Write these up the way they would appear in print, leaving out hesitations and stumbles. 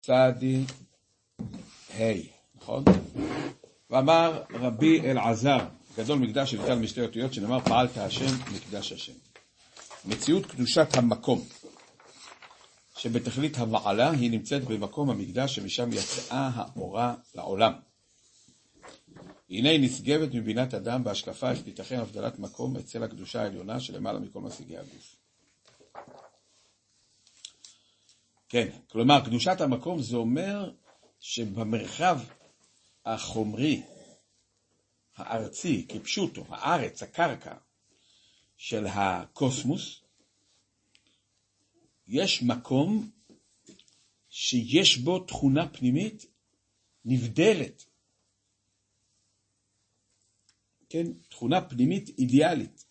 צדי נכון? ואמר רבי אלעזר, גדול מקדש שניתן משתי אותיות, שנאמר פעלת השם מקדש השם. מציאות קדושת המקום שבתכלית המעלה היא נמצאת במקום המקדש שמשם יצאה האורה לעולם. הנה נשגבת מבינת אדם בהשקפה איך תיתכן הבדלת מקום אצל הקדושה העליונה שלמעלה מכל משיגי הגוף. כן, כלומר קדושת המקום זה אומר שבמרחב החומרי, הארצי, כפשוטו, הארץ, הקרקע של הקוסמוס, יש מקום שיש בו תכונה פנימית נבדלת. כן, תכונה פנימית אידיאלית.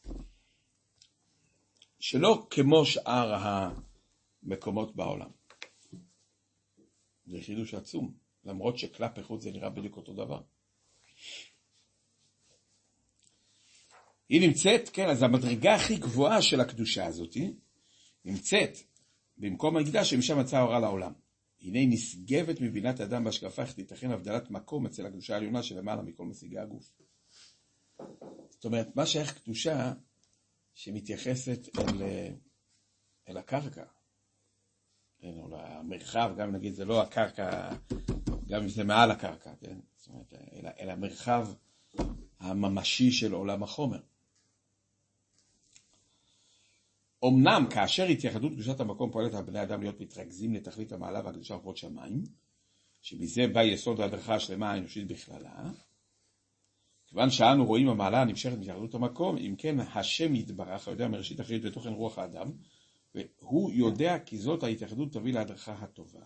שלא כמו שאר המקומות בעולם. זה חידוש עצום, למרות שכלפי חוץ זה נראה בדיוק אותו דבר. היא נמצאת, כן, אז המדרגה הכי גבוהה של הקדושה הזאת נמצאת במקום המקדש שמשם יצאה האורה לעולם. הנה נשגבת מבינת אדם בהשקפה איך תיתכן הבדלת מקום אצל הקדושה העליונה שלמעלה מכל משיגי הגוף. זאת אומרת, מה שייך קדושה שמתייחסת אל הקרקע. או למרחב, גם נגיד זה לא הקרקע, גם אם זה מעל הקרקע, כן? זאת אומרת, אלא המרחב הממשי של עולם החומר. אמנם כאשר התייחדות קדושת המקום פועלת על בני אדם להיות מתרכזים לתכלית המעלה והקדושה ורבות שמיים, שמזה בא יסוד ההדרכה השלמה האנושית בכללה, כיוון שאנו רואים המעלה הנמשכת מתייחדות המקום, אם כן השם יתברך, יודע מראשית אחרית ותוכן רוח האדם, והוא יודע כי זאת ההתייחדות תביא להדרכה הטובה.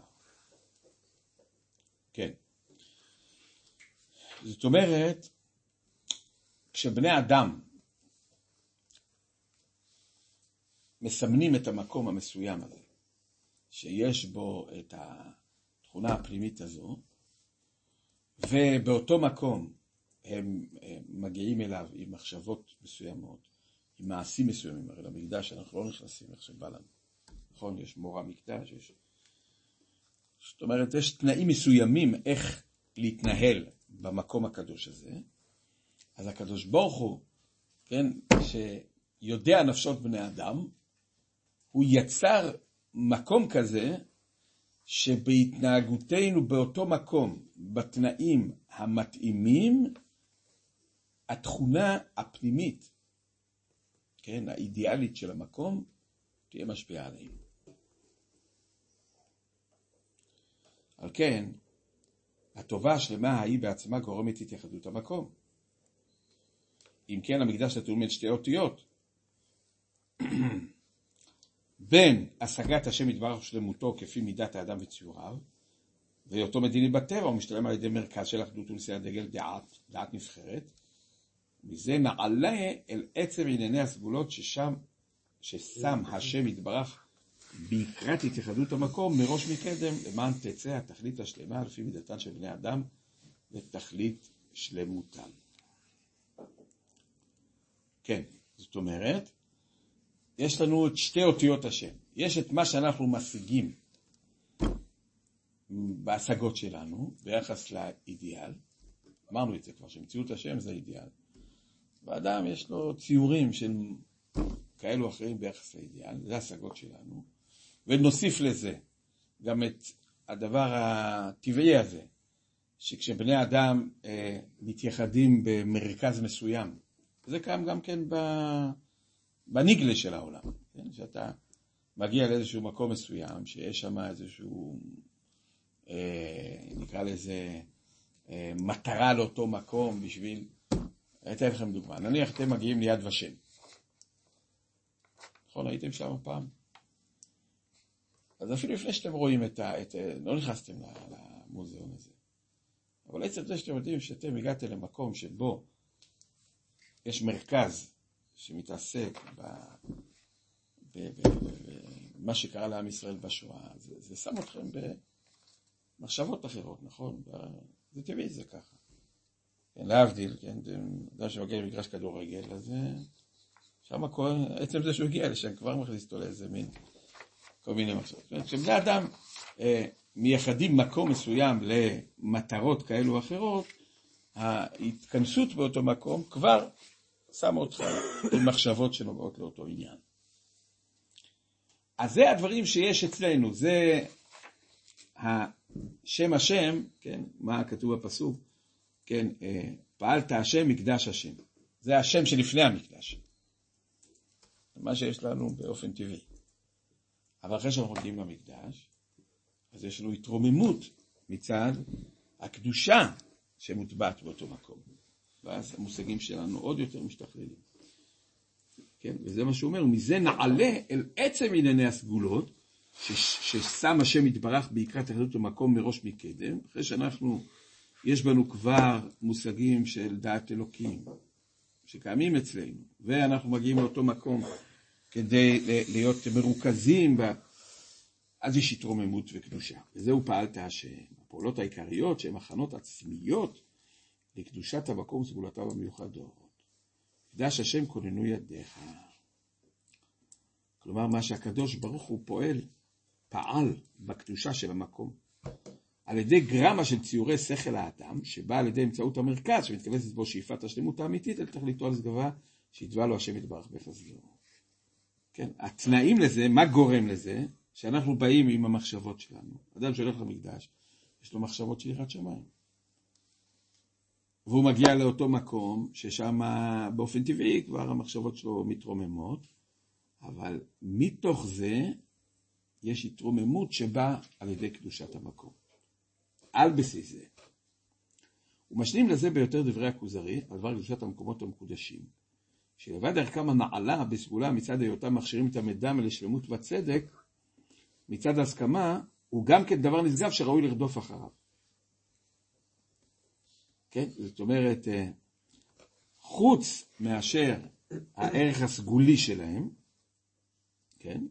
כן. זאת אומרת, כשבני אדם מסמנים את המקום המסוים הזה, שיש בו את התכונה הפנימית הזו, ובאותו מקום הם מגיעים אליו עם מחשבות מסוימות, עם מעשים מסוימים, הרי למקדש אנחנו לא נכנסים איך שבא לנו. נכון, יש מורה מקדש, זאת אומרת, יש תנאים מסוימים איך להתנהל במקום הקדוש הזה. אז הקדוש ברוך הוא, כן, שיודע נפשות בני אדם, הוא יצר מקום כזה, שבהתנהגותנו באותו מקום, בתנאים המתאימים, התכונה הפנימית, כן, האידיאלית של המקום, תהיה משפיעה עליהם. על כן, הטובה השלמה ההיא בעצמה גורמת התייחדות המקום. אם כן, המקדש נטול מן שתי אותיות. בין השגת השם יתברך שלמותו כפי מידת האדם וציוריו, ואותו מדיני בטבע הוא משתלם על ידי מרכז של אחדות ונשיאת דגל דעת נבחרת, מזה נעלה אל עצם ענייני הסגולות ששם השם יתברך בעיקרת התייחדות המקום מראש מקדם, למען תצא התכלית השלמה לפי מידתן של בני אדם ותכלית שלמותן. כן, זאת אומרת, יש לנו את שתי אותיות השם. יש את מה שאנחנו משיגים בהשגות שלנו ביחס לאידיאל. אמרנו את זה כבר, שמציאות השם זה אידיאל. ואדם יש לו ציורים של כאלו אחרים ביחס לאידיאל, זה השגות שלנו. ונוסיף לזה גם את הדבר הטבעי הזה, שכשבני אדם מתייחדים במרכז מסוים, זה קיים גם כן בניגלה של העולם, כן? שאתה מגיע לאיזשהו מקום מסוים, שיש שם איזשהו, נקרא לזה, מטרה לאותו מקום בשביל, אתן לכם דוגמה, נניח אתם מגיעים ליד ושם. נכון, הייתם שם פעם? אז אפילו לפני שאתם רואים לא נכנסתם למוזיאון הזה. אבל עצם זה שאתם יודעים שאתם הגעתם למקום שבו יש מרכז שמתעסק במה שקרה לעם ישראל בשואה, זה שם אתכם במחשבות אחרות, נכון? זה טבעי, זה ככה. כן, להבדיל, כן, אדם שמגיע למגרש כדורגל, אז שם עצם זה שהוא הגיע לשם, כבר מכניס אותו לאיזה מין, כל מיני מחשבות. כשבני אדם מייחדים מקום מסוים למטרות כאלו או אחרות, ההתכנסות באותו מקום כבר שמה אותך עם מחשבות שנוגעות לאותו עניין. אז זה הדברים שיש אצלנו, זה שם השם, כן, מה כתוב בפסוק, כן, פעלת השם מקדש השם. זה השם שלפני המקדש. מה שיש לנו באופן טבעי. אבל אחרי שאנחנו מגיעים למקדש, אז יש לנו התרוממות מצד הקדושה שמוטבעת באותו מקום. ואז המושגים שלנו עוד יותר משתכללים. כן? וזה מה שהוא אומר, מזה נעלה אל עצם ענייני הסגולות, ששם השם יתברך בעיקרת אחדות המקום מראש מקדם, אחרי שאנחנו, יש בנו כבר מושגים של דעת אלוקים, שקיימים אצלנו, ואנחנו מגיעים לאותו מקום כדי להיות מרוכזים בה, אז יש התרוממות וקדושה. וזהו פעלת השם. הפעולות העיקריות שהן הכנות עצמיות לקדושת המקום וסגולותיו המיוחדות. קדש השם כוננו ידיך. כלומר, מה שהקדוש ברוך הוא פעל בקדושה של המקום. על ידי גרמה של ציורי שכל האדם, שבא על ידי אמצעות המרכז, שמתכנסת בו שאיפת השלמות האמיתית, אל תכליתו על סגבה, שיתבע לו השם יתברך בחסדו. כן, התנאים לזה, מה גורם לזה? שאנחנו באים עם המחשבות שלנו. אדם שהולך למקדש, יש לו מחשבות של יראת שמיים. והוא מגיע לאותו מקום, ששם באופן טבעי כבר המחשבות שלו מתרוממות, אבל מתוך זה יש התרוממות שבאה על ידי קדושת המקום. על בסיס זה. ומשלים לזה ביותר דברי הכוזרי, על דבר קדושת המקומות המקודשים, שלבד ערכם הנעלה בסגולה מצד היותם מכשירים את המדם לשלמות וצדק, מצד ההסכמה, הוא גם כן דבר נשגב שראוי לרדוף אחריו. כן? זאת אומרת, חוץ מאשר הערך הסגולי שלהם, כן?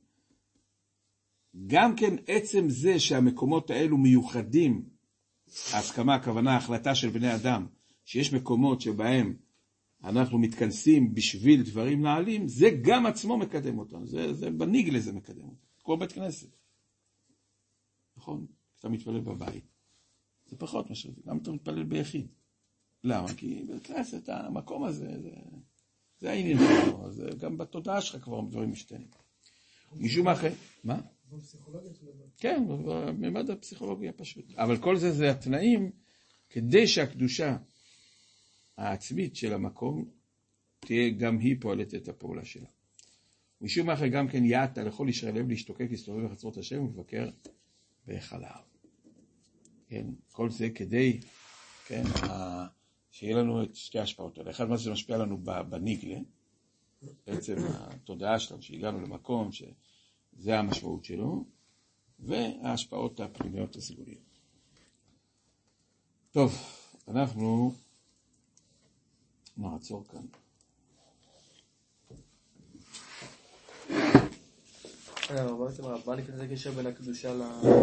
גם כן עצם זה שהמקומות האלו מיוחדים, ההסכמה, הכוונה, ההחלטה של בני אדם, שיש מקומות שבהם אנחנו מתכנסים בשביל דברים נעלים, זה גם עצמו מקדם אותנו, זה בניגלה זה מקדם אותנו, כמו בית כנסת. נכון? כשאתה מתפלל בבית, זה פחות משהו, גם אתה מתפלל ביחיד. למה? כי בית כנסת, המקום הזה, זה העניין שלנו, אז גם בתודעה שלך כבר דברים משתנים. משום אחר, מה? כן, בממד הפסיכולוגיה פשוט. אבל כל זה התנאים כדי שהקדושה העצמית של המקום תהיה גם היא פועלת את הפעולה שלה. משום אחר גם כן יעתה לכל ישראל לב להשתוקק, להסתובב בחצרות השם ולבקר בהיכליו. כן, כל זה כדי, כן, שיהיה לנו את שתי ההשפעות האלה. אחד, מה זה משפיע לנו בניגלה, בעצם התודעה שלנו שהגענו למקום שזה המשמעות שלו, וההשפעות הפנימיות הסגוליות. טוב, אנחנו נעצור כאן. בעצם מה נכנס לקשר בין הקדושה